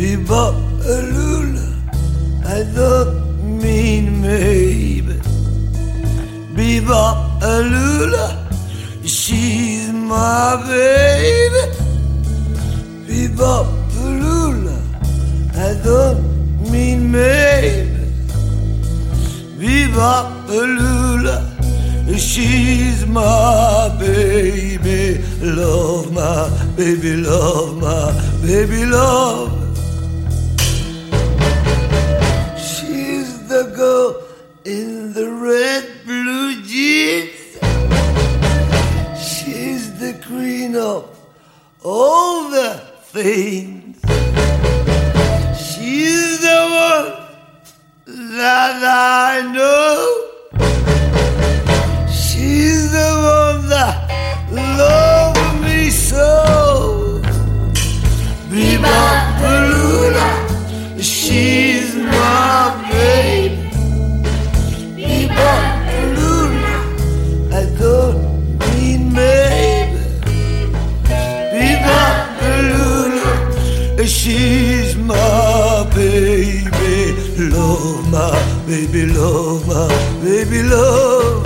Bebop Lula, I don't mean maybe. Bebop Lula, she's my baby. Bebop Lula, I don't mean maybe. Bebop Lula, she's my baby. Love my baby, love my baby, love. She's the girl in the red blue jeans. She's the queen of all the things. She's the one that I know. She's the one that loves me so. Bebop Lula, she's my baby. Bebop Lula, I don't mean maybe. Bebop Lula, she's my baby. Love my baby, love my baby, love.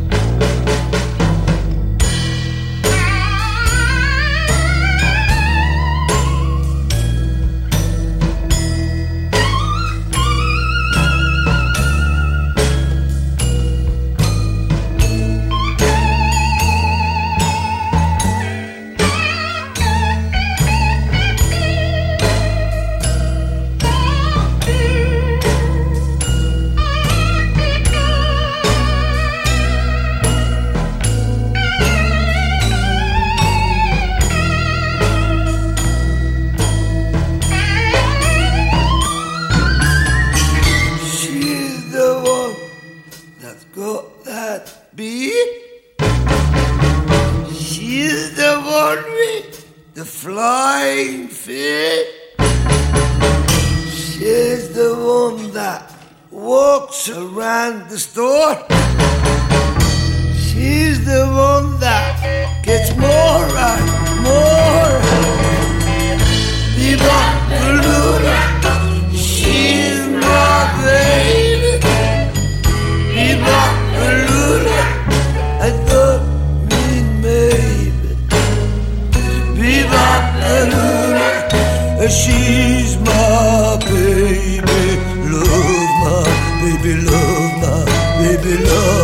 Got that beat? She's the one with the flying feet. She's the one that walks around the store. She's the one that gets more and more. Bebop Lula, she's my baby. Bebop Lula, I don't mean maybe. Bebop Lula, she's my baby. Love my baby, love my baby, love.